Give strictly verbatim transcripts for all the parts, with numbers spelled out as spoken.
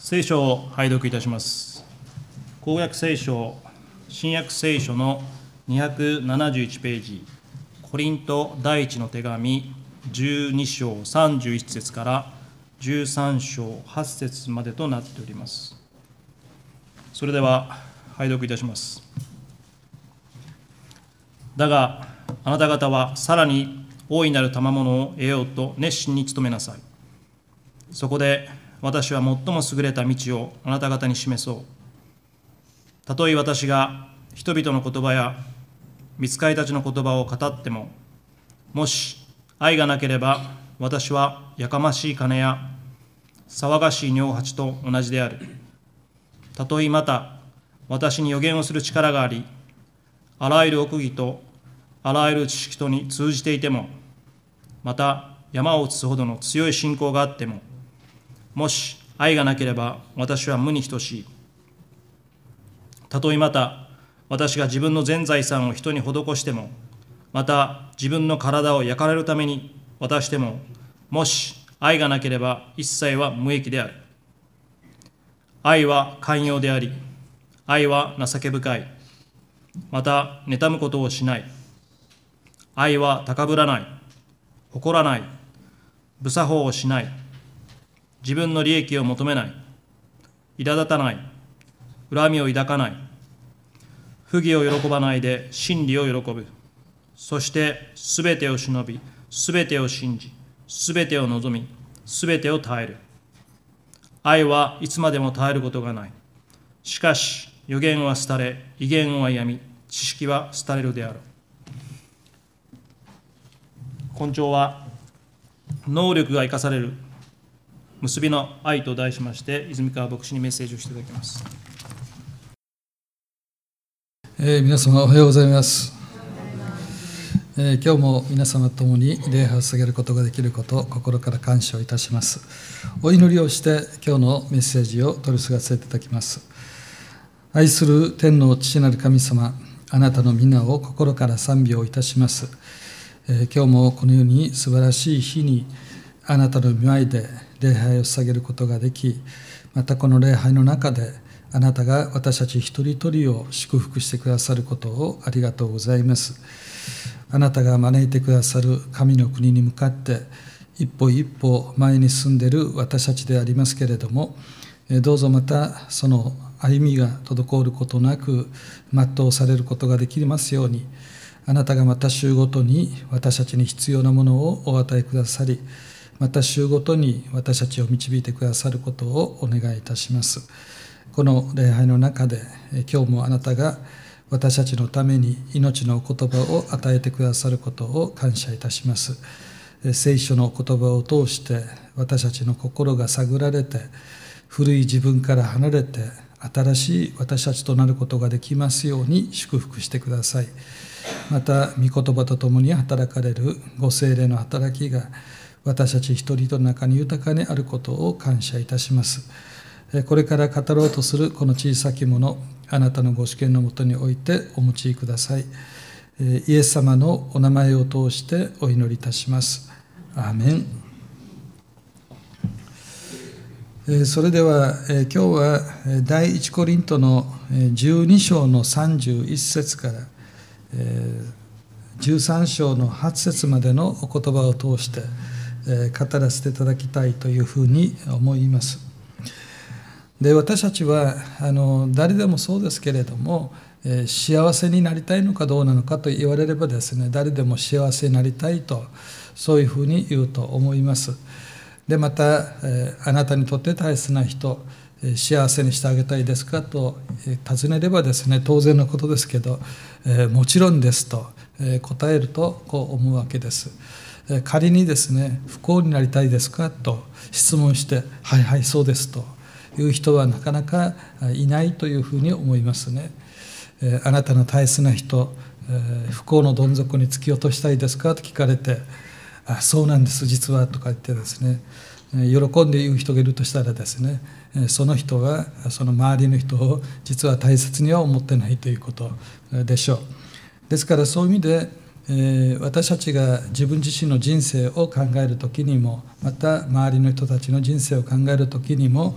聖書を拝読いたします。公約聖書、新約聖書のにひゃくななじゅういちページ、コリント第一の手紙じゅうに章さんじゅういち節からじゅうさん章はち節までとなっております。それでは拝読いたします。だがあなた方はさらに大いなる賜物を得ようと熱心に努めなさい。そこで私は最も優れた道をあなた方に示そう。たとえ私が人々の言葉や御使いたちの言葉を語っても、もし愛がなければ私はやかましい鐘や騒がしい尿蜂と同じである。たとえまた私に予言をする力があり、あらゆる奥義とあらゆる知識とに通じていても、また山を移すほどの強い信仰があっても、もし愛がなければ私は無に等しい。たとえまた私が自分の全財産を人に施しても、また自分の体を焼かれるために渡しても、もし愛がなければ一切は無益である。愛は寛容であり、愛は情け深い。また妬むことをしない。愛は高ぶらない、誇らない、不作法をしない。自分の利益を求めない。苛立たない。恨みを抱かない。不義を喜ばないで真理を喜ぶ。そしてすべてを忍び、すべてを信じ、すべてを望み、すべてを耐える。愛はいつまでも耐えることがない。しかし預言は廃れ、威厳はやみ、知識は廃れるであろう。今朝は能力が生かされる結びの愛と題しまして、泉川牧師にメッセージをしていただきます。 えー、皆様おはようございます。えー、今日も皆様と共に礼拝を捧げることができることを心から感謝をいたします。お祈りをして今日のメッセージを取り継がせていただきます。愛する天の父なる神様、あなたの皆を心から賛美をいたします。えー、今日もこのように素晴らしい日にあなたの御前で礼拝を捧げることができ、またこの礼拝の中であなたが私たち一人一人を祝福してくださることをありがとうございます。あなたが招いてくださる神の国に向かって一歩一歩前に進んでいる私たちでありますけれども、どうぞまたその歩みが滞ることなく全うされることができますように、あなたがまた週ごとに私たちに必要なものをお与えくださり、また週ごとに私たちを導いてくださることをお願いいたします。この礼拝の中で今日もあなたが私たちのために命の言葉を与えてくださることを感謝いたします。聖書の言葉を通して私たちの心が探られて、古い自分から離れて新しい私たちとなることができますように祝福してください。また御言葉とともに働かれるご聖霊の働きが私たち一人の中に豊かにあることを感謝いたします。これから語ろうとするこの小さきもの、あなたのご主権のもとにおいてお持ちください。イエス様のお名前を通してお祈りいたします。アーメン。それでは今日は第一コリントのじゅうに章のさんじゅういち節からじゅうさん章のはち節までのお言葉を通して語らせていただきたいというふうに思います。で、私たちはあの誰でもそうですけれども、えー、幸せになりたいのかどうなのかと言われればですね、誰でも幸せになりたいと、そういうふうに言うと思います。でまた、えー、あなたにとって大切な人、えー、幸せにしてあげたいですかと、えー、尋ねればですね、当然のことですけど、えー、もちろんですと、えー、答えるとこう思うわけです。えー、仮にですね、不幸になりたいですかと質問して、はいはいそうですという人はなかなかいないというふうに思いますね。あなたの大切な人、不幸のどん底に突き落としたいですかと聞かれて、あ、そうなんです実はとか言ってですね、喜んで言う人がいるとしたらですね、その人はその周りの人を実は大切には思ってないということでしょう。ですからそういう意味で、私たちが自分自身の人生を考えるときにも、また周りの人たちの人生を考えるときにも、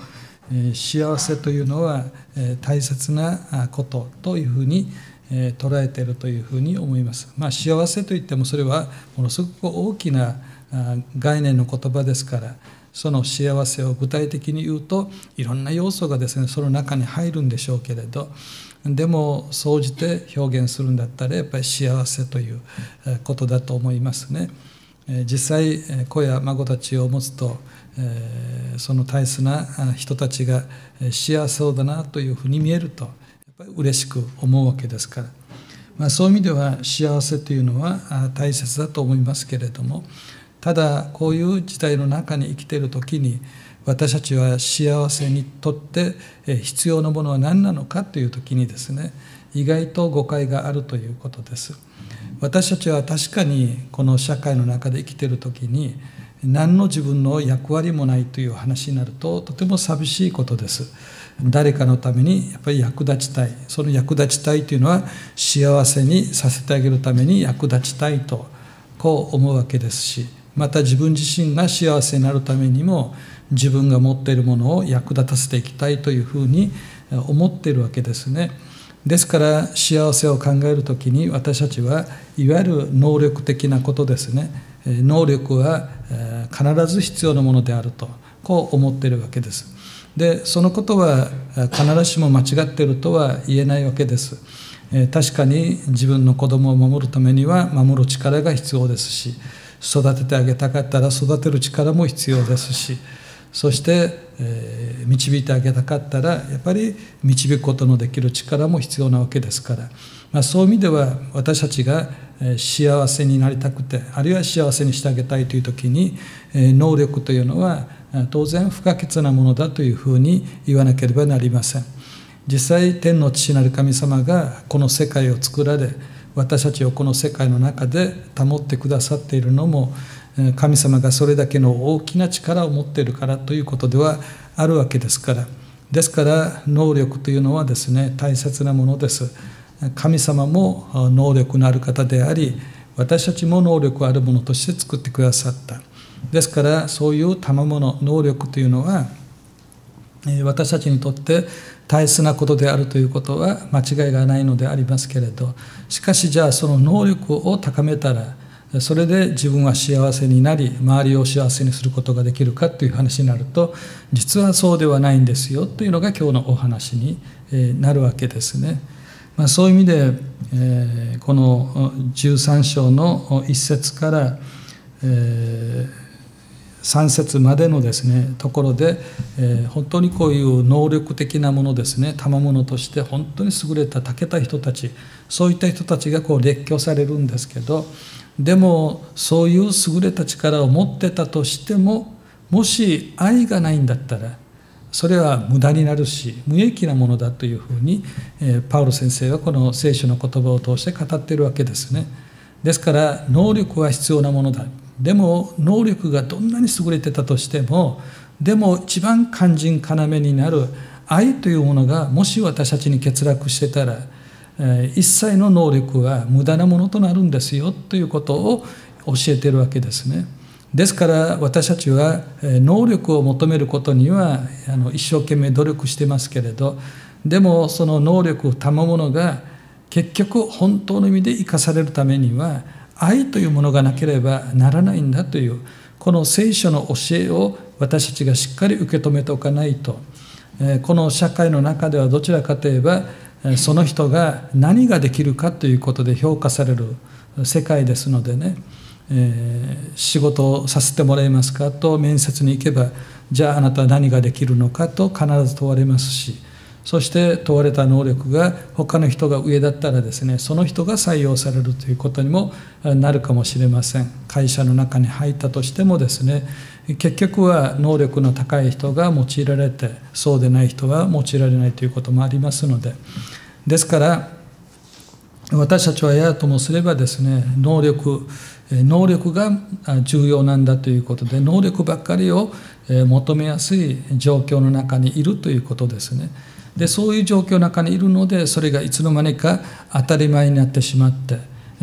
幸せというのは大切なことというふうに捉えているというふうに思います。まあ、幸せといってもそれはものすごく大きな概念の言葉ですから、その幸せを具体的に言うといろんな要素がですねその中に入るんでしょうけれど、でも総じて表現するんだったらやっぱり幸せということだと思いますね。実際子や孫たちを持つとその大切な人たちが幸せそうだなというふうに見えるとやっぱり嬉しく思うわけですから、まあ、そういう意味では幸せというのは大切だと思いますけれども、ただこういう時代の中に生きている時に私たちは幸せにとって必要なものは何なのかという時にですね、意外と誤解があるということです。私たちは確かにこの社会の中で生きている時に何の自分の役割もないという話になるととても寂しいことです。誰かのためにやっぱり役立ちたい、その役立ちたいというのは幸せにさせてあげるために役立ちたいとこう思うわけですし、また自分自身が幸せになるためにも自分が持っているものを役立たせていきたいというふうに思っているわけですね。ですから幸せを考えるときに私たちはいわゆる能力的なことですね、能力は必ず必要なものであるとこう思っているわけです。でそのことは必ずしも間違っているとは言えないわけです。確かに自分の子供を守るためには守る力が必要ですし、育ててあげたかったら育てる力も必要ですし、そして、えー、導いてあげたかったらやっぱり導くことのできる力も必要なわけですから、まあ、そういう意味では私たちが幸せになりたくて、あるいは幸せにしてあげたいという時に能力というのは当然不可欠なものだというふうに言わなければなりません。実際天の父なる神様がこの世界を作られ、私たちをこの世界の中で保ってくださっているのも神様がそれだけの大きな力を持っているからということではあるわけですから、ですから能力というのはですね大切なものです。神様も能力のある方であり、私たちも能力あるものとして作ってくださった。ですからそういう賜物能力というのは私たちにとって大切なことであるということは間違いがないのでありますけれど、しかしじゃあその能力を高めたらそれで自分は幸せになり周りを幸せにすることができるかという話になると、実はそうではないんですよというのが今日のお話になるわけですね。まあ、そういう意味で、えー、このじゅうさん章のいっ節から、えーさん節までのですねところで、えー、本当にこういう能力的なものですね、賜物として本当に優れた長けた人たち、そういった人たちがこう列挙されるんですけど、でもそういう優れた力を持ってたとしても、もし愛がないんだったらそれは無駄になるし無益なものだというふうに、えー、パウロ先生はこの聖書の言葉を通して語っているわけですね。ですから能力は必要なものだ。でも能力がどんなに優れてたとしても、でも一番肝心要になる愛というものがもし私たちに欠落してたら、えー、一切の能力は無駄なものとなるんですよということを教えているわけですね。ですから私たちは能力を求めることにはあの一生懸命努力してますけれど、でもその能力賜物が結局本当の意味で生かされるためには愛というものがなければならないんだという、この聖書の教えを私たちがしっかり受け止めておかないと、この社会の中ではどちらかといえばその人が何ができるかということで評価される世界ですのでね、えー、仕事をさせてもらえますかと面接に行けば、じゃああなたは何ができるのかと必ず問われますし、そして問われた能力が他の人が上だったらですね、その人が採用されるということにもなるかもしれません。会社の中に入ったとしてもですね、結局は能力の高い人が用いられて、そうでない人は用いられないということもありますので、ですから私たちはやともすればですね、能力能力が重要なんだということで、能力ばっかりを求めやすい状況の中にいるということですね。でそういう状況の中にいるので、それがいつの間にか当たり前になってしまって、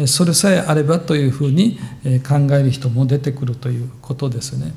それさえあればというふうに考える人も出てくるということですね。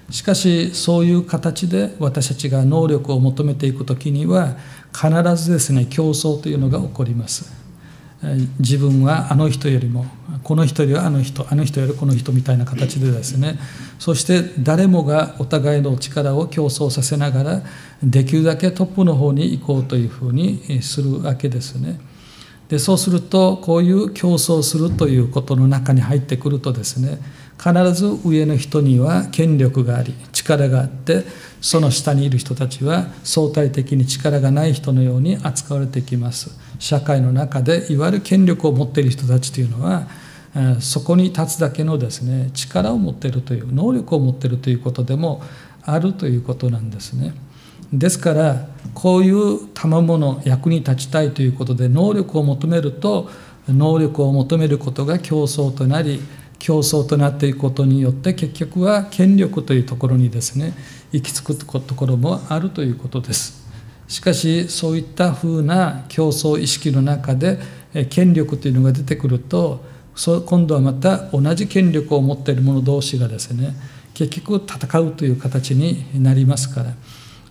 しかしそういう形で私たちが能力を求めていくときには必ずですね、競争というのが起こります。自分はあの人よりも、この人よりはあの人、あの人よりこの人みたいな形でですね、そして誰もがお互いの力を競争させながらできるだけトップの方に行こうというふうにするわけですね。でそうするとこういう競争するということの中に入ってくるとですね、必ず上の人には権力があり力があって、その下にいる人たちは相対的に力がない人のように扱われてきます。社会の中でいわゆる権力を持っている人たちというのは、そこに立つだけのですね、力を持っているという能力を持っているということでもあるということなんですね。ですからこういう賜物役に立ちたいということで能力を求めると、能力を求めることが競争となり、競争となっていくことによって結局は権力というところにですね行き着くところもあるということです。しかしそういったふうな競争意識の中で権力というのが出てくると、今度はまた同じ権力を持っている者同士がですね結局戦うという形になりますから、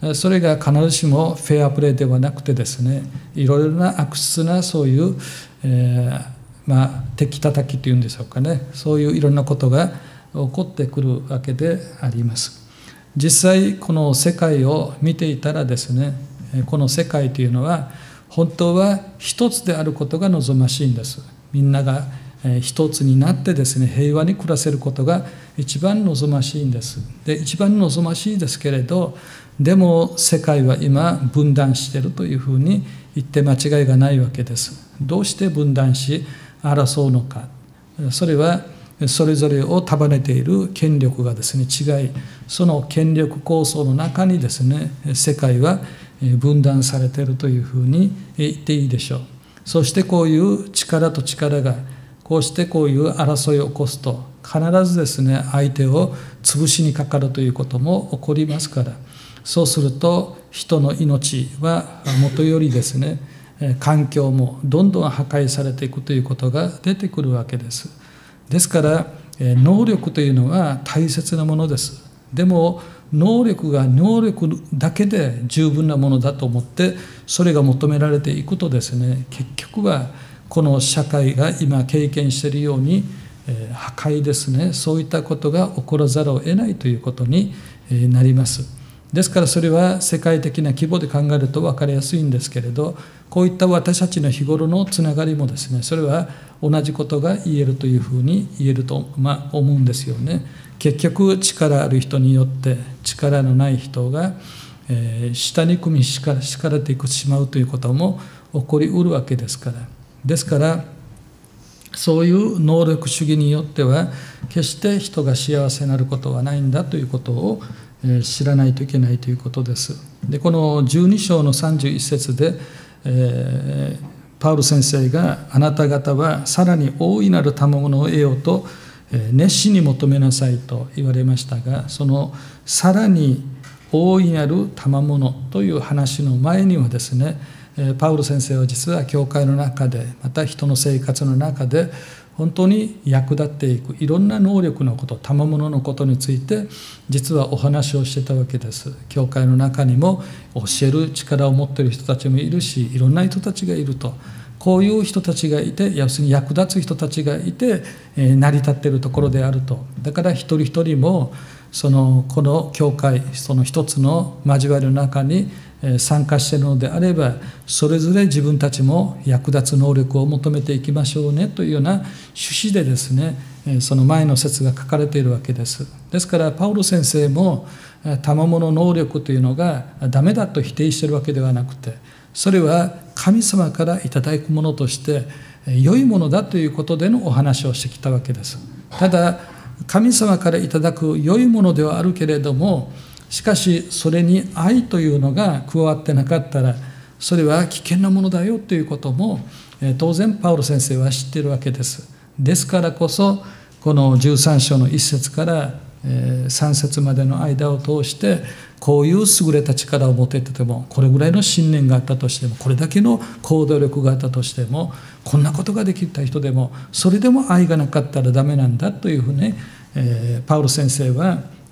それが必ずしもフェアプレーではなくてですね、いろいろな悪質なそういう、えーまあ、敵叩きというんでしょうかね、そういういろんなことが起こってくるわけであります。実際この世界を見ていたらですね、この世界というのは本当は一つであることが望ましいんです。みんなが一つになってですね平和に暮らせることが一番望ましいんです。で一番望ましいですけれど、でも世界は今分断しているというふうに言って間違いがないわけです。どうして分断し争うのか。それはそれぞれを束ねている権力がですね違い、その権力構想の中にですね世界は分断されているというふうに言っていいでしょう。そしてこういう力と力がこうしてこういう争いを起こすと、必ずですね相手を潰しにかかるということも起こりますから、そうすると人の命はもとよりですね環境もどんどん破壊されていくということが出てくるわけです。ですから能力というのは大切なものです。でも能力が能力だけで十分なものだと思ってそれが求められていくとですね、結局はこの社会が今経験しているように破壊ですね、そういったことが起こらざるを得ないということになります。ですからそれは世界的な規模で考えると分かりやすいんですけれど、こういった私たちの日頃のつながりもですね、それは同じことが言えるというふうに言えると、まあ、思うんですよね。結局力ある人によって力のない人が、えー、下に組み敷かれていくしまうということも起こりうるわけですから。ですからそういう能力主義によっては決して人が幸せになることはないんだということを知らないといけないということです。でこのじゅうに章のさんじゅういち節で、えー、パウル先生があなた方はさらに大いなる賜物を得ようと熱心に求めなさいと言われましたが、そのさらに大いなる賜物という話の前にはですね、パウル先生は実は教会の中でまた人の生活の中で本当に役立っていくいろんな能力のこと、賜物のことについて実はお話をしてたわけです。教会の中にも教える力を持っている人たちもいるし、いろんな人たちがいると。こういう人たちがいて、要するに役立つ人たちがいて、えー、成り立っているところであると。だから一人一人もそのこの教会、その一つの交わりの中に参加しているのであれば、それぞれ自分たちも役立つ能力を求めていきましょうねというような趣旨でですね、その前の説が書かれているわけです。ですからパウロ先生も賜物能力というのがダメだと否定しているわけではなくて、それは神様からいただくものとして良いものだということでのお話をしてきたわけです。ただ神様からいただく良いものではあるけれども、しかしそれに愛というのが加わってなかったらそれは危険なものだよということも当然パウロ先生は知っているわけです。ですからこそこのじゅうさん章のいっ節からさん節までの間を通して、こういう優れた力を持っていても、これぐらいの信念があったとしても、これだけの行動力があったとしても、こんなことができた人でもそれでも愛がなかったらダメなんだというふうにパウロ先生は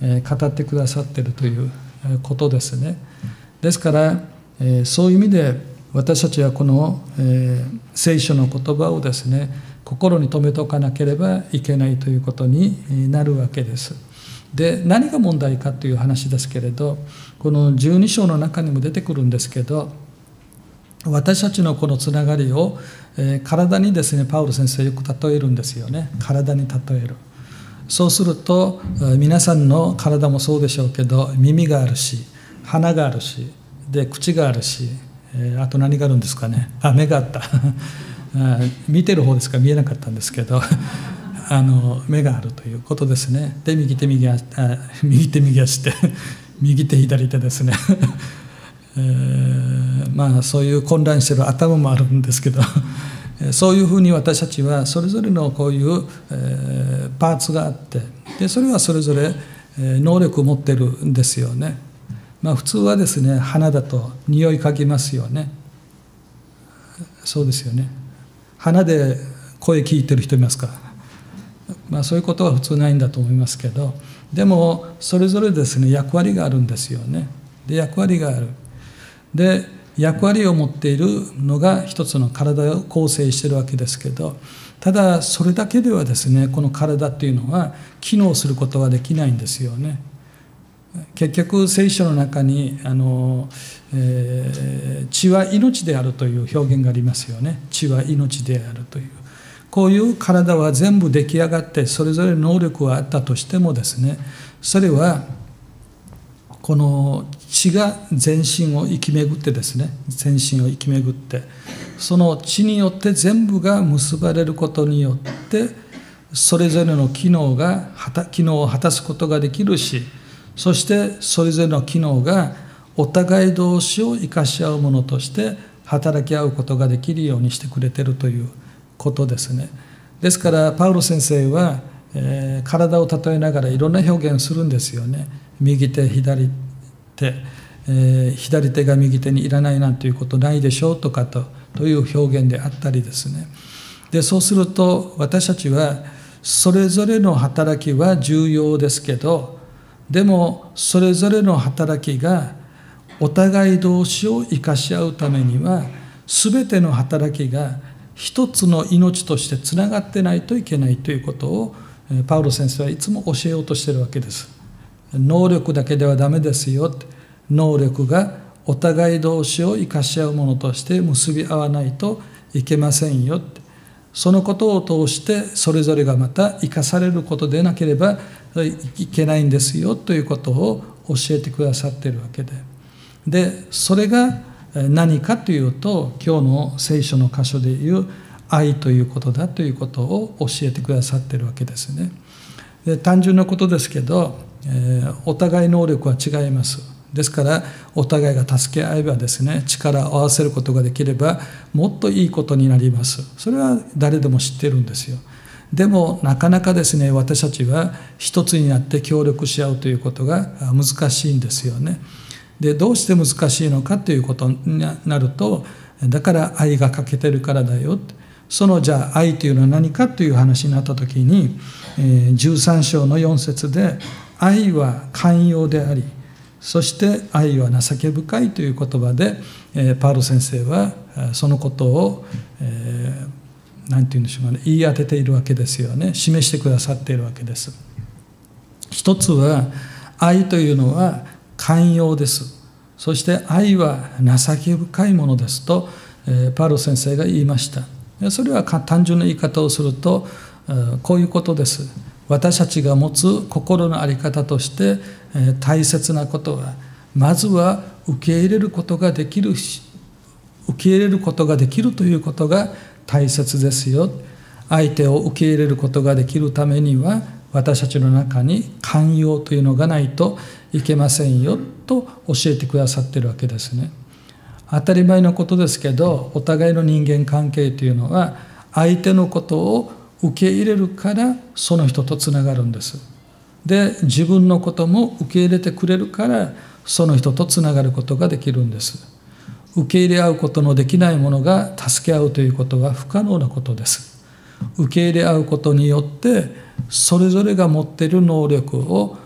語ってくださっているということですね。ですからそういう意味で私たちはこの聖書の言葉をですね心に留めておかなければいけないということになるわけです。で何が問題かという話ですけれど、このじゅうに章の中にも出てくるんですけど、私たちのこのつながりを、えー、体にですねパウロ先生よく例えるんですよね。体に例える。そうすると皆さんの体もそうでしょうけど、耳があるし鼻があるしで口があるし、えー、あと何があるんですかね。あ目があった見てる方ですから見えなかったんですけどあの目があるということですね。で右手右足あ右手右足って右手左手ですねえー、まあそういう混乱している頭もあるんですけどそういうふうに私たちはそれぞれのこういう、えー、パーツがあって、でそれはそれぞれ、えー、能力を持ってるんですよね。まあ普通はですね鼻だと匂い嗅ぎますよね。そうですよね。鼻で声聞いてる人いますか。まあそういうことは普通ないんだと思いますけど、でもそれぞれですね役割があるんですよね。で役割がある。で役割を持っているのが一つの体を構成しているわけですけど、ただそれだけではですねこの体っていうのは機能することはできないんですよね。結局聖書の中にあの、えー、血は命であるという表現がありますよね。血は命であるという、こういう体は全部出来上がってそれぞれ能力はあったとしてもですね、それはこの血が全身を生き巡ってですね全身を生き巡ってその血によって全部が結ばれることによってそれぞれの機能が機能を果たすことができるし、そしてそれぞれの機能がお互い同士を生かし合うものとして働き合うことができるようにしてくれているということですね。ですからパウロ先生は、えー、体を例えながらいろんな表現をするんですよね。右手左手、えー、左手が右手にいらないなんていうことないでしょうとかと、という表現であったりですね。でそうすると私たちはそれぞれの働きは重要ですけど、でもそれぞれの働きがお互い同士を生かし合うためには全ての働きが一つの命としてつながってないといけないということをパウロ先生はいつも教えようとしているわけです。能力だけではダメですよ。能力がお互い同士を生かし合うものとして結び合わないといけませんよ。そのことを通してそれぞれがまた生かされることでなければいけないんですよということを教えてくださっているわけで、でそれが何かというと今日の聖書の箇所でいう愛ということだということを教えてくださっているわけですね。で単純なことですけど、えー、お互い能力は違います。ですからお互いが助け合えばですね力を合わせることができればもっといいことになります。それは誰でも知ってるんですよ。でもなかなかですね私たちは一つになって協力し合うということが難しいんですよね。でどうして難しいのかということになると、だから愛が欠けてるからだよ。そのじゃあ愛というのは何かという話になった時に、じゅうさん章のよん節で愛は寛容であり、そして愛は情け深いという言葉でパウロ先生はそのことを何て言うんでしょうかね、言い当てているわけですよね。示してくださっているわけです。一つは愛というのは寛容です。そして愛は情け深いものですとパウロ先生が言いました。それは単純な言い方をするとこういうことです。私たちが持つ心の在り方として大切なことは、まずは受け入れることができるし、受け入れることができるということが大切ですよ。相手を受け入れることができるためには私たちの中に寛容というのがないといけませんよと教えてくださっているわけですね。当たり前のことですけど、お互いの人間関係というのは相手のことを受け入れるからその人とつながるんです。で自分のことも受け入れてくれるからその人とつながることができるんです。受け入れ合うことのできないものが助け合うということは不可能なことです。受け入れ合うことによってそれぞれが持っている能力を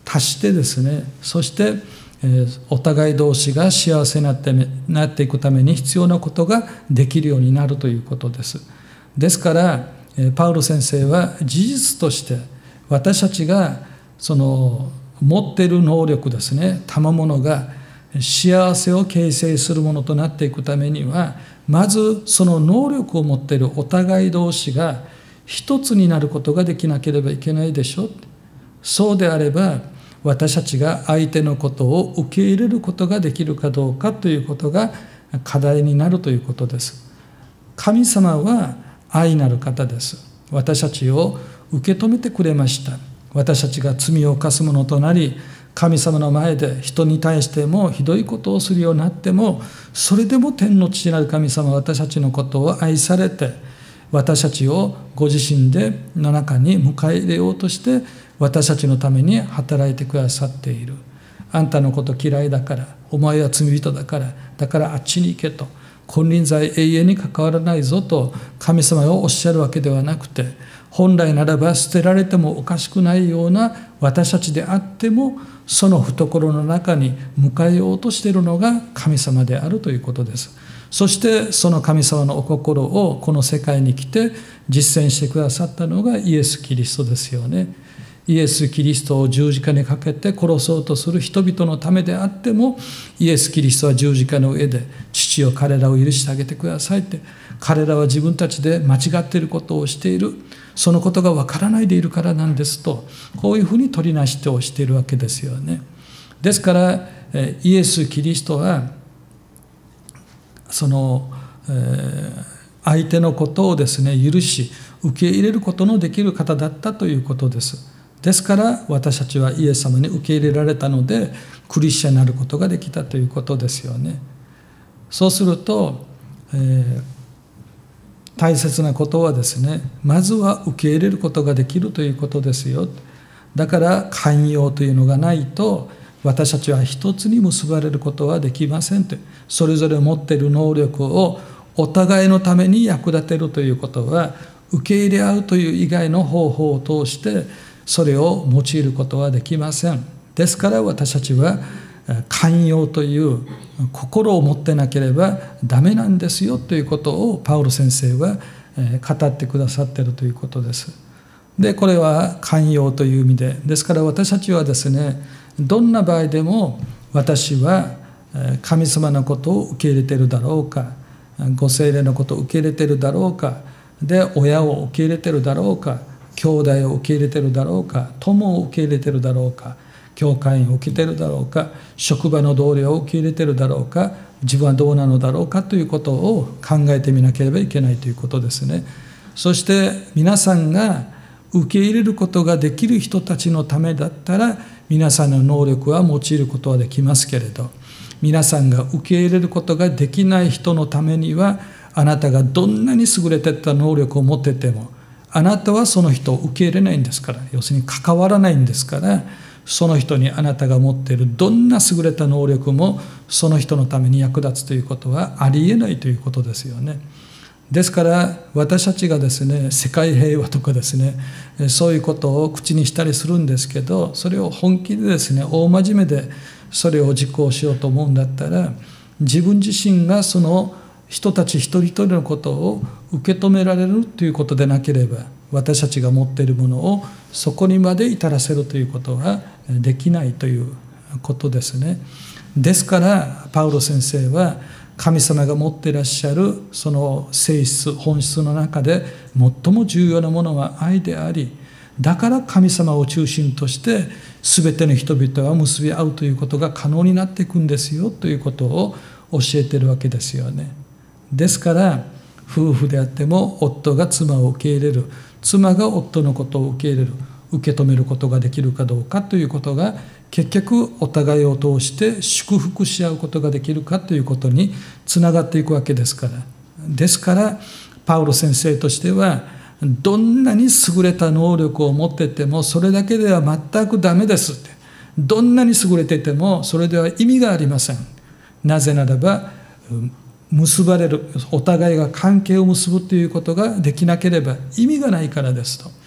足してですね、そしてお互い同士が幸せになって、なっていくために必要なことができるようになるということです。ですからパウロ先生は事実として私たちがその持っている能力ですね、賜物が幸せを形成するものとなっていくためには、まずその能力を持っているお互い同士が一つになることができなければいけないでしょ。そうであれば私たちが相手のことを受け入れることができるかどうかということが課題になるということです。神様は愛なる方です。私たちを受け止めてくれました。私たちが罪を犯すものとなり、神様の前で人に対してもひどいことをするようになっても、それでも天の父なる神様は私たちのことを愛されて、私たちをご自身での中に迎え入れようとして私たちのために働いてくださっている。あんたのこと嫌いだから、お前は罪人だから、だからあっちに行けと、金輪際永遠に関わらないぞと神様がおっしゃるわけではなくて、本来ならば捨てられてもおかしくないような私たちであっても、その懐の中に迎えようとしているのが神様であるということです。そしてその神様のお心をこの世界に来て実践してくださったのがイエス・キリストですよね。イエス・キリストを十字架にかけて殺そうとする人々のためであっても、イエス・キリストは十字架の上で、父よ彼らを許してあげてくださいって、彼らは自分たちで間違っていることをしている、そのことがわからないでいるからなんですと、こういうふうに取りなしてをしているわけですよね。ですからイエス・キリストはその、えー、相手のことをですね許し受け入れることのできる方だったということです。ですから私たちはイエス様に受け入れられたのでクリスチャンになることができたということですよね。そうすると、えー、大切なことはですね、まずは受け入れることができるということですよ。だから寛容というのがないと私たちは一つに結ばれることはできませんと。それぞれ持っている能力をお互いのために役立てるということは、受け入れ合うという以外の方法を通してそれを用いることはできません。ですから私たちは寛容という心を持ってなければダメなんですよということをパウロ先生は語ってくださっているということです。でこれは寛容という意味で、ですから私たちはですね、どんな場合でも私は神様のことを受け入れているだろうか、ご聖霊のことを受け入れているだろうか、で親を受け入れているだろうか、兄弟を受け入れているだろうか、友を受け入れているだろうか、教会員を受けているだろうか、職場の同僚を受け入れているだろうか、自分はどうなのだろうかということを考えてみなければいけないということですね。そして皆さんが受け入れることができる人たちのためだったら皆さんの能力は用いることはできますけれど、皆さんが受け入れることができない人のためには、あなたがどんなに優れていた能力を持っててもあなたはその人を受け入れないんですから、要するに関わらないんですから、その人にあなたが持っているどんな優れた能力もその人のために役立つということはありえないということですよね。ですから私たちがですね、世界平和とかですね、そういうことを口にしたりするんですけど、それを本気でですね、大真面目でそれを実行しようと思うんだったら、自分自身がその人たち一人一人のことを受け止められるということでなければ、私たちが持っているものをそこにまで至らせるということはできないということですね。ですからパウロ先生は神様が持っていらっしゃるその性質本質の中で最も重要なものは愛であり、だから神様を中心として全ての人々は結び合うということが可能になっていくんですよということを教えているわけですよね。ですから夫婦であっても夫が妻を受け入れる、妻が夫のことを受け入れる、受け止めることができるかどうかということが、結局お互いを通して祝福し合うことができるかということにつながっていくわけですから。ですからパウロ先生としては、どんなに優れた能力を持っていてもそれだけでは全くダメですって。どんなに優れていてもそれでは意味がありません。なぜならば結ばれる、お互いが関係を結ぶということができなければ意味がないからですと。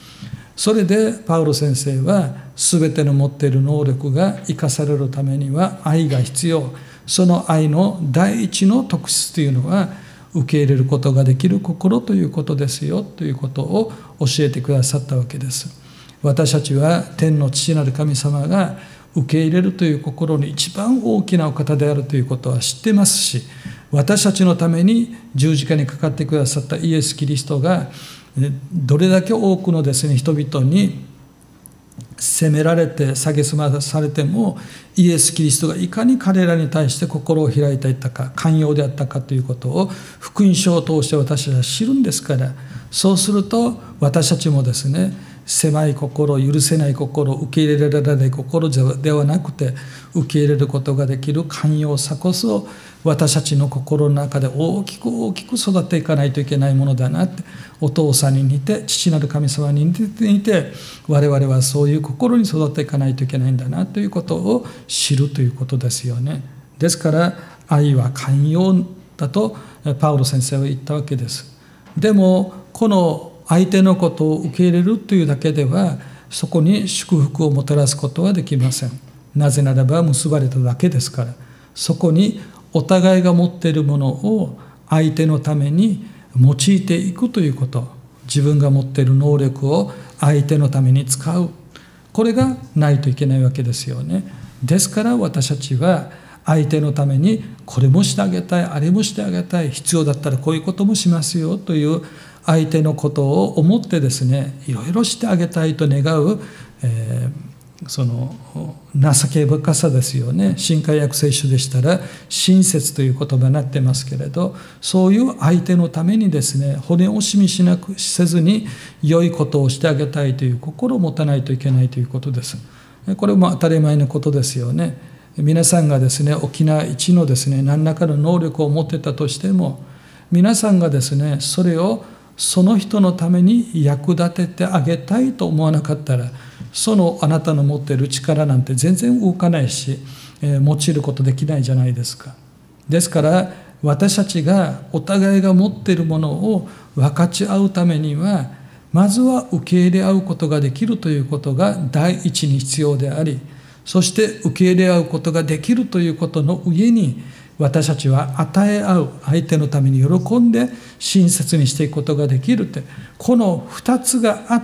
それでパウロ先生は全ての持っている能力が生かされるためには愛が必要。その愛の第一の特質というのは受け入れることができる心ということですよということを教えてくださったわけです。私たちは天の父なる神様が受け入れるという心に一番大きなお方であるということは知ってますし、私たちのために十字架にかかってくださったイエス・キリストがどれだけ多くのですね人々に責められて蔑まされても、イエス・キリストがいかに彼らに対して心を開いていったか、寛容であったかということを福音書を通して私たちは知るんですから、そうすると私たちもですね、狭い心、許せない心、受け入れられない心ではなくて、受け入れることができる寛容さこそ私たちの心の中で大きく大きく育っていかないといけないものだなって、お父さんに似て父なる神様に似て我々はそういう心に育っていかないといけないんだなということを知るということですよね。ですから愛は寛容だとパウロ先生は言ったわけです。でもこの相手のことを受け入れるというだけではそこに祝福をもたらすことはできません。なぜならば結ばれただけですから。そこにお互いが持っているものを相手のために用いていくということ、自分が持っている能力を相手のために使う、これがないといけないわけですよね。ですから私たちは相手のためにこれもしてあげたい、あれもしてあげたい、必要だったらこういうこともしますよという相手のことを思ってですね、いろいろしてあげたいと願う、えーその情け深さですよね。新海訳聖書でしたら親切という言葉になってますけれど、そういう相手のためにですね、骨惜しみしなくせずに良いことをしてあげたいという心を持たないといけないということです。これも当たり前のことですよね。皆さんがですね、沖縄一のですね何らかの能力を持ってたとしても、皆さんがですねそれをその人のために役立ててあげたいと思わなかったら、そのあなたの持っている力なんて全然動かないし、えー、用いることできないじゃないですか。ですから私たちがお互いが持っているものを分かち合うためには、まずは受け入れ合うことができるということが第一に必要であり、そして受け入れ合うことができるということの上に、私たちは与え合う、相手のために喜んで親切にしていくことができるって、この二つがあって、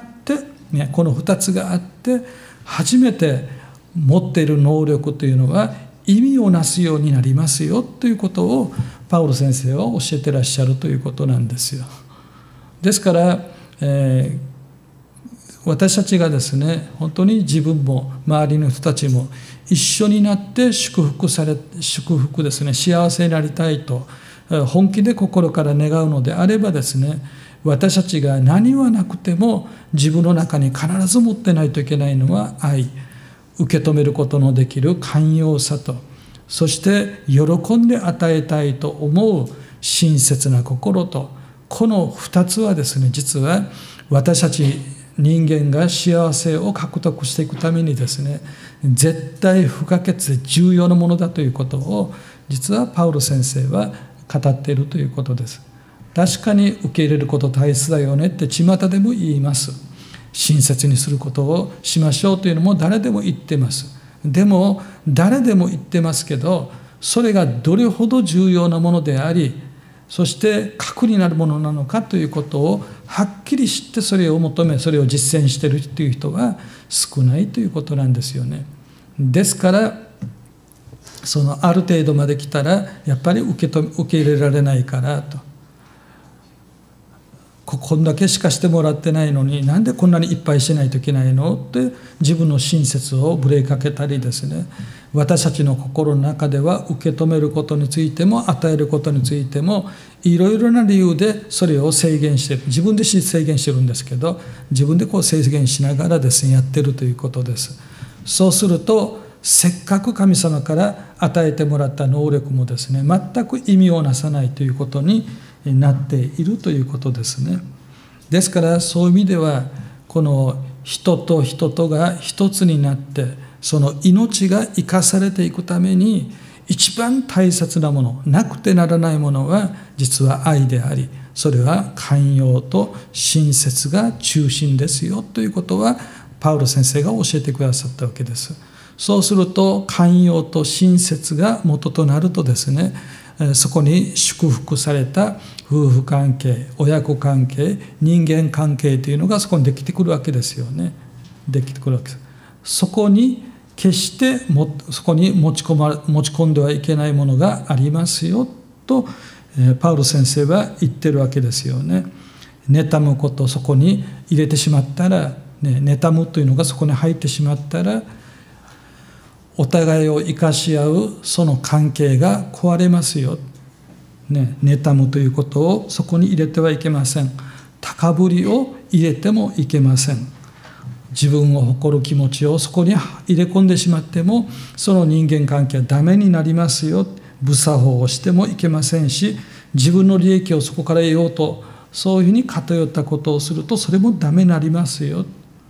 ね、この二つがあって初めて持っている能力というのは意味をなすようになりますよということをパウロ先生は教えてらっしゃるということなんですよ。ですから、えー、私たちがですね、本当に自分も周りの人たちも一緒になって祝福され祝福ですね、幸せになりたいと本気で心から願うのであればですね、私たちが何はなくても自分の中に必ず持ってないといけないのは愛、受け止めることのできる寛容さと、そして喜んで与えたいと思う親切な心と、この二つはですね、実は私たち人間が幸せを獲得していくためにですね、絶対不可欠で重要なものだということを実はパウロ先生は語っているということです。確かに受け入れること大切だよねって巷でも言います。親切にすることをしましょうというのも誰でも言ってます。でも誰でも言ってますけど、それがどれほど重要なものであり、そして核になるものなのかということをはっきり知ってそれを求め、それを実践しているという人は少ないということなんですよね。ですからそのある程度まで来たらやっぱり受けと受け入れられないからと、こんだけしかしてもらってないのになんでこんなにいっぱいしないといけないのって自分の親切をブレーかけたりですね、私たちの心の中では受け止めることについても与えることについてもいろいろな理由でそれを制限している、自分で制限してるんですけど、自分でこう制限しながらですねやってるということです。そうするとせっかく神様から与えてもらった能力もですね全く意味をなさないということになっているということですね。ですからそういう意味ではこの人と人とが一つになってその命が生かされていくために一番大切なもの、なくてならないものは実は愛であり、 それは寛容と親切が中心ですよということはパウロ先生が教えてくださったわけです。そうすると寛容と親切が元となるとですね、そこに祝福された夫婦関係、親子関係、人間関係というのがそこにできてくるわけですよね。できてくるわけです。そこに決してもそこに持ち込ま持ち込んではいけないものがありますよとパウロ先生は言ってるわけですよね。妬むことをそこに入れてしまったら、ね、妬むというのがそこに入ってしまったら、お互いを生かし合うその関係が壊れますよ、ね、妬むということをそこに入れてはいけません。高ぶりを入れてもいけません。自分を誇る気持ちをそこに入れ込んでしまっても、その人間関係はダメになりますよ。無作法をしてもいけませんし、自分の利益をそこから得ようとそういうふうに偏ったことをすると、それもダメになりますよ。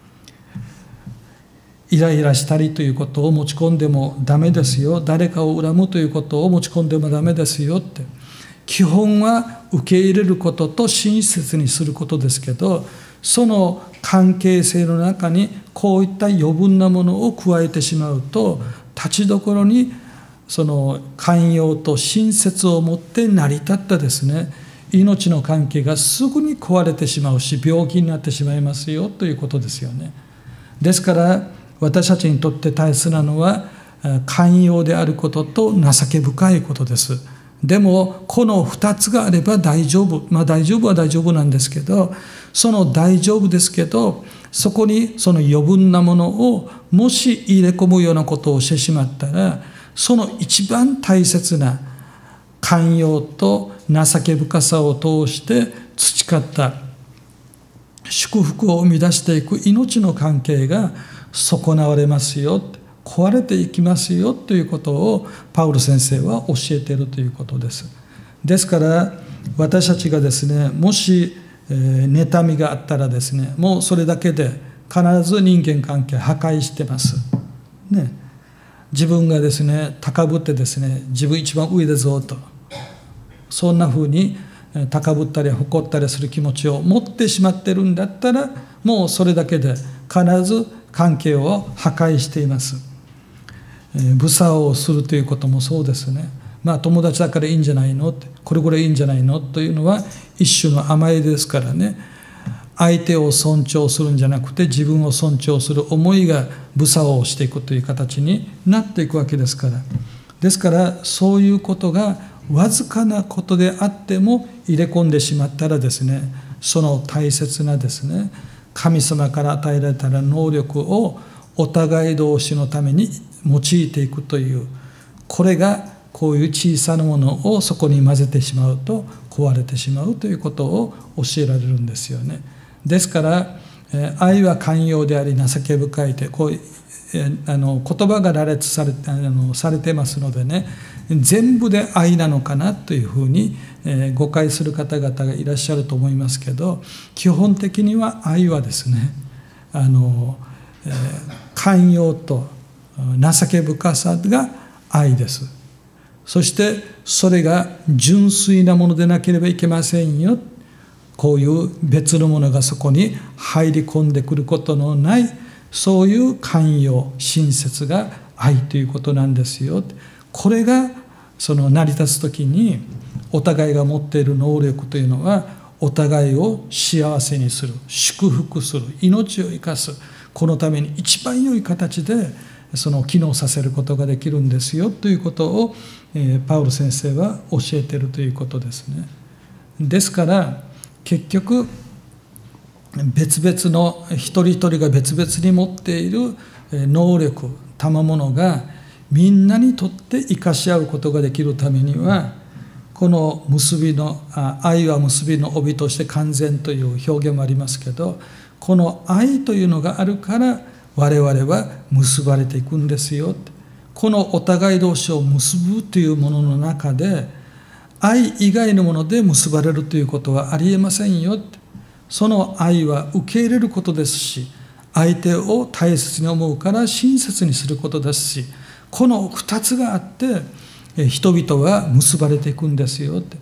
イライラしたりということを持ち込んでもダメですよ。誰かを恨むということを持ち込んでもダメですよって。基本は受け入れることと親切にすることですけど、その関係性の中にこういった余分なものを加えてしまうと、立ちどころにその寛容と親切を持って成り立ったですね、命の関係がすぐに壊れてしまうし、病気になってしまいますよということですよね。ですから私たちにとって大切なのは寛容であることと情け深いことです。でもこのふたつがあれば大丈夫、まあ大丈夫は大丈夫なんですけど、その大丈夫ですけど、そこにその余分なものをもし入れ込むようなことをしてしまったら、その一番大切な寛容と情け深さを通して培った祝福を生み出していく命の関係が損なわれますよ、壊れていきますよということをパウロ先生は教えているということです。ですから私たちがですね、もし、えー、妬みがあったらですね、もうそれだけで必ず人間関係破壊してますね。自分がですね高ぶってですね、自分一番上だぞと、そんなふうに高ぶったり誇ったりする気持ちを持ってしまってるんだったら、もうそれだけで必ず関係を破壊しています。無作をするということもそうですね。まあ友達だからいいんじゃないのって、これぐらいいいんじゃないのというのは一種の甘えですからね。相手を尊重するんじゃなくて、自分を尊重する思いが無作をしていくという形になっていくわけですから。ですからそういうことがわずかなことであっても入れ込んでしまったらですね、その大切なですね、神様から与えられた能力をお互い同士のために用いていくという、これがこういう小さなものをそこに混ぜてしまうと壊れてしまうということを教えられるんですよね。ですから愛は寛容であり情け深いと、こうあの言葉が羅列されて、あのされてますのでね、全部で愛なのかなというふうに誤解する方々がいらっしゃると思いますけど、基本的には愛はですね、あの寛容と情け深さが愛です。そしてそれが純粋なものでなければいけませんよ。こういう別のものがそこに入り込んでくることのない、そういう寛容親切が愛ということなんですよ。これがその成り立つときに、お互いが持っている能力というのは、お互いを幸せにする、祝福する、命を生かす、このために一番良い形でその機能させることができるんですよということを、えー、パウロ先生は教えているということですね。ですから結局別々の一人一人が別々に持っている能力、賜物がみんなにとって生かし合うことができるためには、この結びの愛は結びの帯として完全という表現もありますけど、この愛というのがあるから我々は結ばれていくんですよ。このお互い同士を結ぶというものの中で、愛以外のもので結ばれるということはありえませんよ。その愛は受け入れることですし、相手を大切に思うから親切にすることですし、この二つがあって人々は結ばれていくんですよって。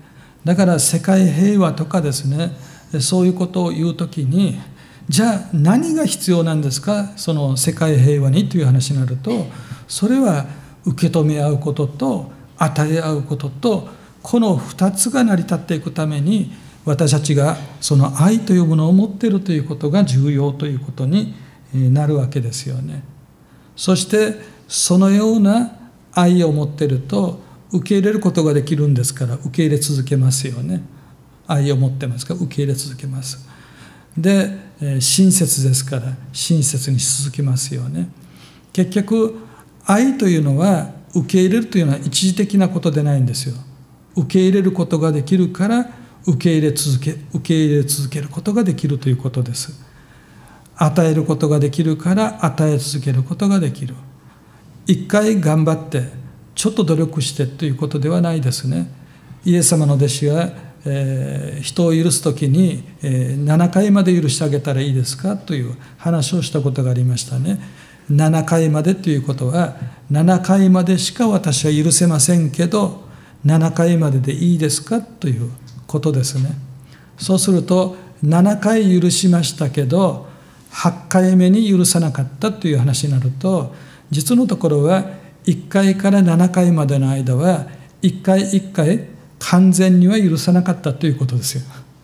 だから世界平和とかですね、そういうことを言うときに、じゃあ何が必要なんですか、その世界平和にという話になると、それは受け止め合うことと与え合うことと、このふたつが成り立っていくために、私たちがその愛というものを持っているということが重要ということになるわけですよね。そしてそのような愛を持っていると受け入れることができるんですから、受け入れ続けますよね。愛を持ってますから受け入れ続けます。で、親切ですから親切にし続けますよね。結局愛というのは、受け入れるというのは一時的なことでないんですよ。受け入れることができるから受け入れ続け受け入れ続けることができるということです。与えることができるから与え続けることができる。一回頑張ってちょっと努力してということではないですね。イエス様の弟子は、えー、人を許すときに、えー、ななかいまで許してあげたらいいですかという話をしたことがありましたね。ななかいまでということは、ななかいまでしか私は許せませんけど、ななかいまででいいですかということですね。そうするとななかい許しましたけどはちかいめに許さなかったという話になると、実のところはいっかいからななかいまでの間はいっかいいっかい完全には許さなかったということですよ。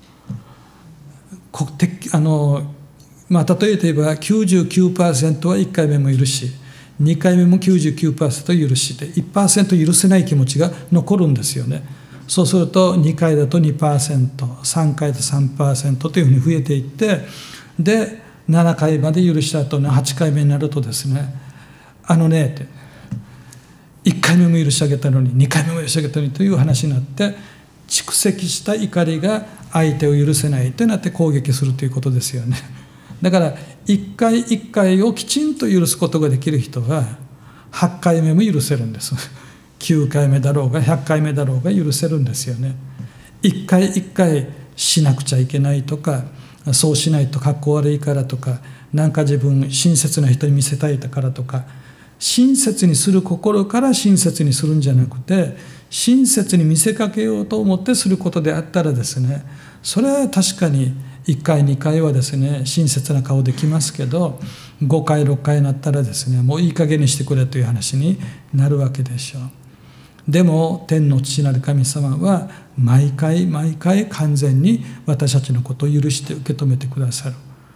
あの、まあ、例えて言えば きゅうじゅうきゅうパーセント はいっかいめも許し、にかいめも きゅうじゅうきゅうパーセント 許して いちパーセント 許せない気持ちが残るんですよね。そうするとにかいだと にパーセント、さんかいだと さんパーセント というふうに増えていって、でななかいまで許した後のはちかいめになるとですね、あのねっていっかいめも許してあげたのににかいめも許してあげたのにという話になって、蓄積した怒りが相手を許せないとなって攻撃するということですよね。だからいっかいいっかいをきちんと許すことができる人ははちかいめも許せるんです。きゅうかいめだろうがひゃっかいめだろうが許せるんですよね。いっかいいっかいしなくちゃいけないとか、そうしないとかっこ悪いからとか、なんか自分親切な人に見せたいからとか、親切にする心から親切にするんじゃなくて、親切に見せかけようと思ってすることであったらですね、それは確かにいっかいにかいはですね親切な顔できますけど、ごかいろっかいになったらですね、もういい加減にしてくれという話になるわけでしょう。でも天の父なる神様は毎回毎回完全に私たちのことを許して受け止めてくださる。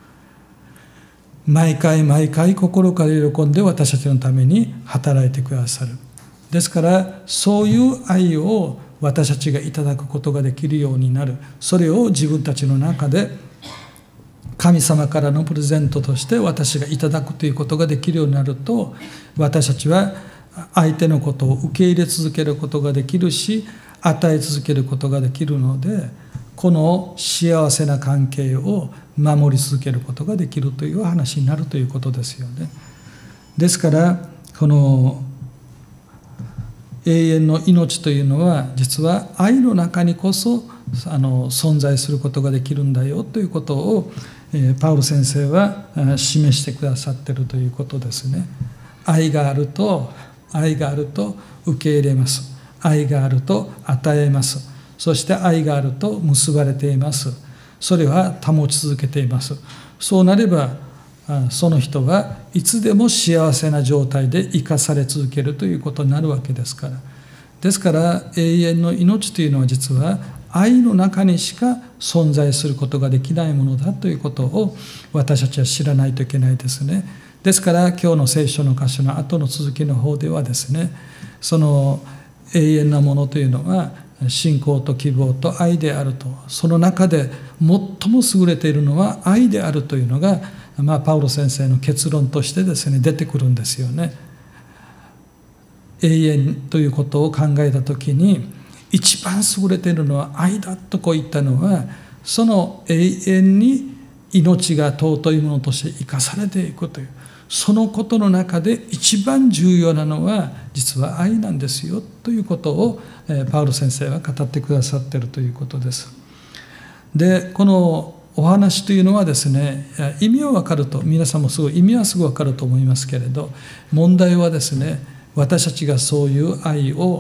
毎回毎回心から喜んで私たちのために働いてくださる。ですからそういう愛を私たちがいただくことができるようになる。それを自分たちの中で神様からのプレゼントとして私がいただくということができるようになると、私たちは相手のことを受け入れ続けることができるし、与え続けることができるので、この幸せな関係を守り続けることができるという話になるということですよね。ですからこの永遠の命というのは実は愛の中にこそあの存在することができるんだよということを、えー、パウロ先生は示してくださっているということですね。愛があると愛があると受け入れます。愛があると与えます。そして愛があると結ばれています。それは保ち続けています。そうなればその人はいつでも幸せな状態で生かされ続けるということになるわけですから。ですから永遠の命というのは実は愛の中にしか存在することができないものだということを私たちは知らないといけないですね。ですから今日の聖書の箇所の後の続きの方ではですね、その永遠なものというのは信仰と希望と愛であると、その中で最も優れているのは愛であるというのが、まあ、パウロ先生の結論としてですね出てくるんですよね。永遠ということを考えたときに一番優れているのは愛だとこう言ったのは、その永遠に命が尊いものとして生かされていくという、そのことの中で一番重要なのは実は愛なんですよということをパウロ先生は語ってくださっているということです。でこのお話というのはですね、意味は分かると、皆さんもすごい意味はすぐ分かると思いますけれど、問題はですね、私たちがそういう愛を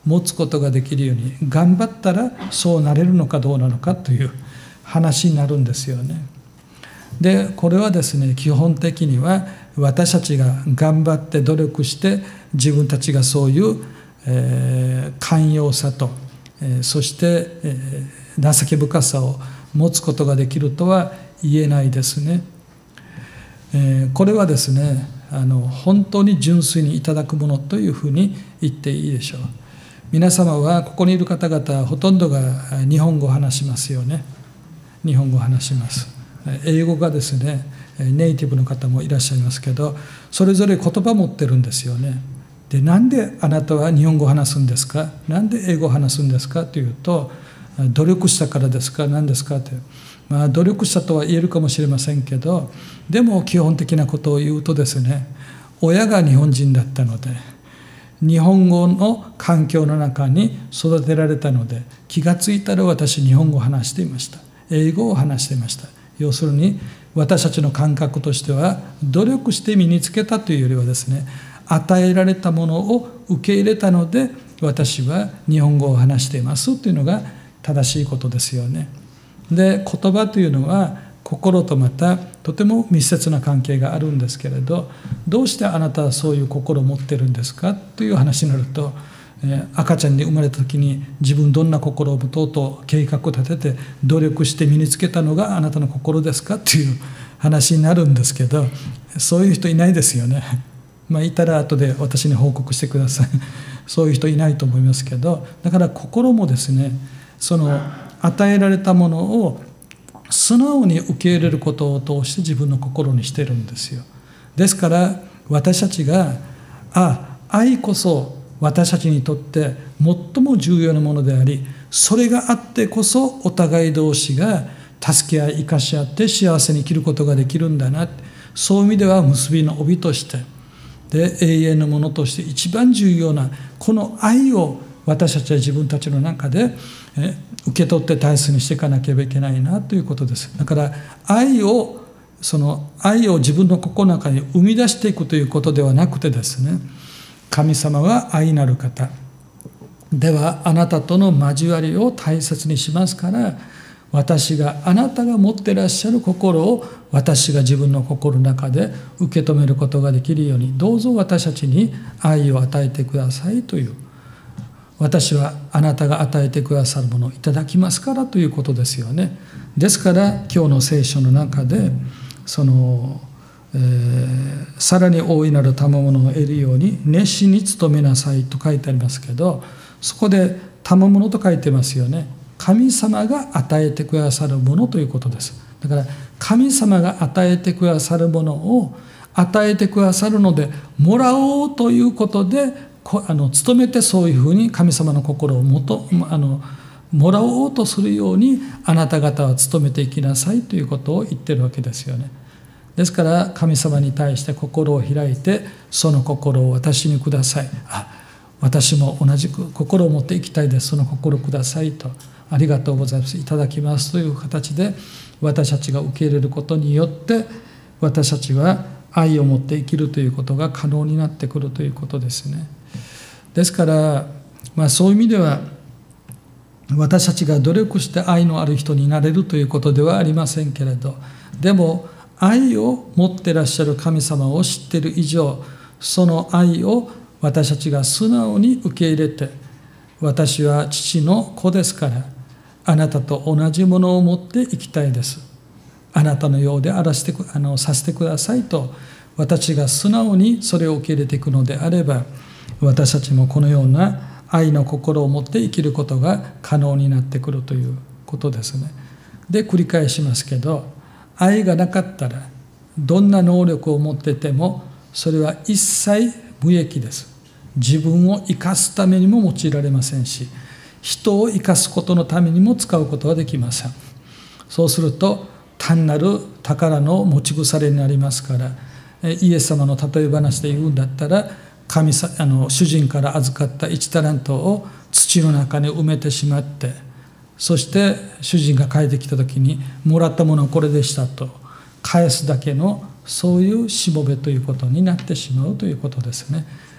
持つことができるように頑張ったらそうなれるのかどうなのかという話になるんですよね。でこれはですね、基本的には私たちが頑張って努力して自分たちがそういう、えー、寛容さと、えー、そして、えー、情け深さを持つことができるとは言えないですね。えー、これはですね、あの本当に純粋にいただくものというふうに言っていいでしょう。皆様はここにいる方々ほとんどが日本語を話しますよね。日本語を話します。英語がですねネイティブの方もいらっしゃいますけど、それぞれ言葉を持ってるんですよね。でなんであなたは日本語を話すんですか、なんで英語を話すんですかというと、努力したからですか、何ですかって、まあ、努力したとは言えるかもしれませんけど、でも基本的なことを言うとですね、親が日本人だったので日本語の環境の中に育てられたので、気がついたら私日本語を話していました、英語を話していました。要するに私たちの感覚としては努力して身につけたというよりはですね、与えられたものを受け入れたので私は日本語を話していますというのが正しいことですよね。で言葉というのは心とまたとても密接な関係があるんですけれど、どうしてあなたはそういう心を持ってるんですかという話になると、赤ちゃんに生まれた時に自分どんな心を持とうと計画を立てて努力して身につけたのがあなたの心ですかっていう話になるんですけど、そういう人いないですよね。まあいたら後で私に報告してください。そういう人いないと思いますけど、だから心もですね、その与えられたものを素直に受け入れることを通して自分の心にしてるんですよ。ですから私たちがあ愛こそ私たちにとって最も重要なものであり、それがあってこそお互い同士が助け合い生かし合って幸せに生きることができるんだな、そういう意味では結びの帯としてで永遠のものとして一番重要なこの愛を私たちは自分たちの中でえ受け取って大切にしていかなければいけないなということです。だから愛をその愛を自分の心の中に生み出していくということではなくてですね、神様は愛なる方ではあなたとの交わりを大切にしますから、私があなたが持っていらっしゃる心を私が自分の心の中で受け止めることができるように、どうぞ私たちに愛を与えてくださいという、私はあなたが与えてくださるものをいただきますからということですよね。ですから今日の聖書の中でその、えー、さらに大いなる賜物を得るように熱心に努めなさいと書いてありますけど、そこで賜物と書いてますよね。神様が与えてくださるものということです。だから神様が与えてくださるものを与えてくださるのでもらおうということであの努めて、そういうふうに神様の心をもとあのもらおうとするようにあなた方は努めていきなさいということを言ってるわけですよね。ですから神様に対して心を開いて、その心を私にください、あ私も同じく心を持っていきたいです、その心をくださいと、ありがとうございます、いただきますという形で私たちが受け入れることによって、私たちは愛を持って生きるということが可能になってくるということですね。ですから、まあ、そういう意味では私たちが努力して愛のある人になれるということではありませんけれど、でも愛を持っていらっしゃる神様を知っている以上、その愛を私たちが素直に受け入れて、私は父の子ですからあなたと同じものを持っていきたいです、あなたのようであらせてあのさせてくださいと、私が素直にそれを受け入れていくのであれば、私たちもこのような愛の心を持って生きることが可能になってくるということですね。で繰り返しますけど、愛がなかったらどんな能力を持っててもそれは一切無益です。自分を生かすためにも用いられませんし、人を生かすことのためにも使うことはできません。そうすると単なる宝の持ち腐れになりますから、イエス様の例え話で言うんだったら、神さあの主人から預かった一タラントを土の中に埋めてしまって、そして主人が帰ってきた時にもらったものはこれでしたと返すだけの、そういうしもべということになってしまうということですね。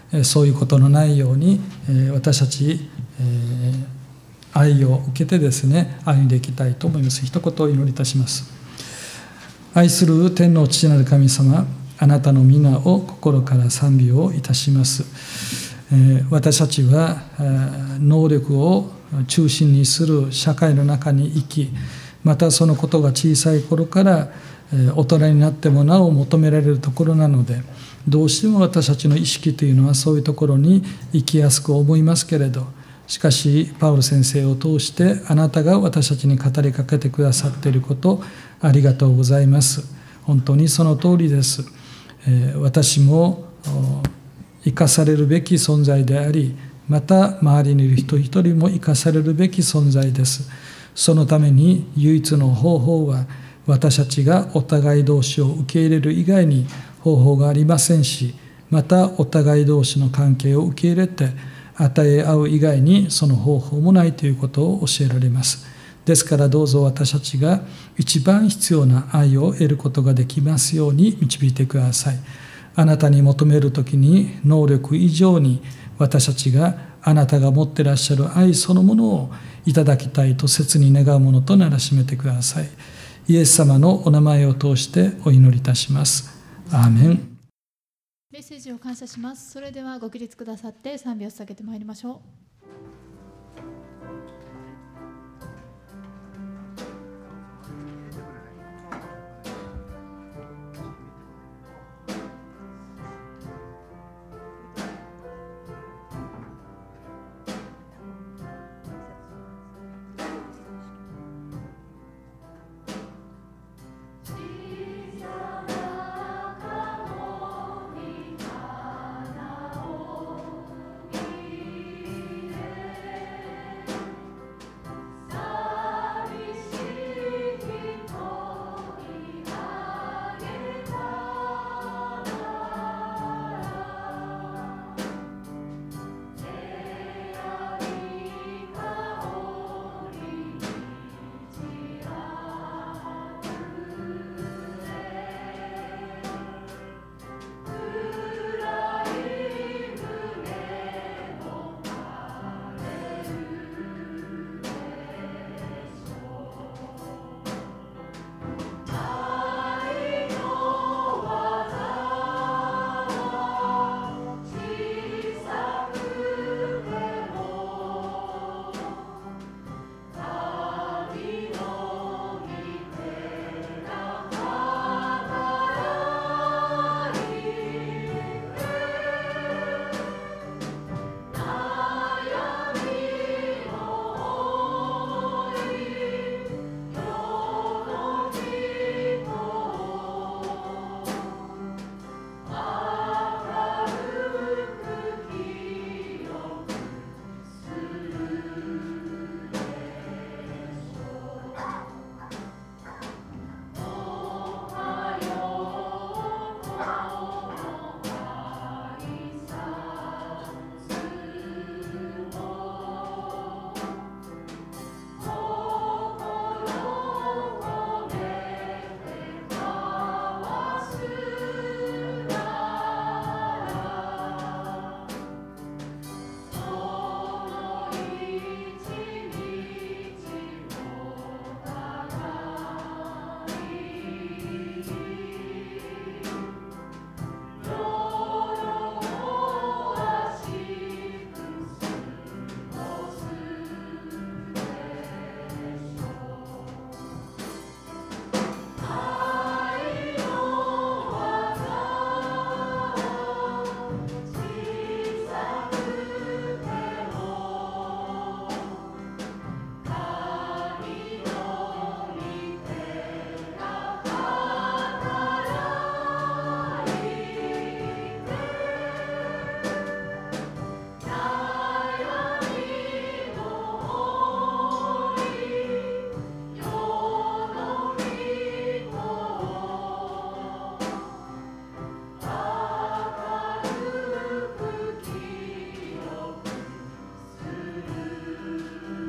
そういうことのないように私たち愛を受けてですね、歩んでいきたいと思います。一言お祈りいたします。愛する天の父なる神様、あなたの皆を心から賛美をいたします。私たちは能力を中心にする社会の中に生き、またそのことが小さい頃から大人になってもなお求められるところなので、どうしても私たちの意識というのはそういうところに生きやすく思いますけれど、しかしパウロ先生を通してあなたが私たちに語りかけてくださっていること、ありがとうございます。本当にその通りです。私も生かされるべき存在であり、また周りにいる人一人も生かされるべき存在です。そのために唯一の方法は、私たちがお互い同士を受け入れる以外に方法がありませんし、またお互い同士の関係を受け入れて与え合う以外にその方法もないということを教えられます。ですからどうぞ私たちが一番必要な愛を得ることができますように導いてください。あなたに求めるときに能力以上に私たちがあなたが持っていらっしゃる愛そのものをいただきたいと切に願うものとならしめてください。イエス様のお名前を通してお祈りいたします。アーメン。 メッセージを感謝します。それではご起立くださって賛美を捧げてまいりましょう。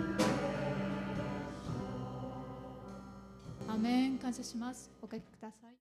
感謝します。お書きください。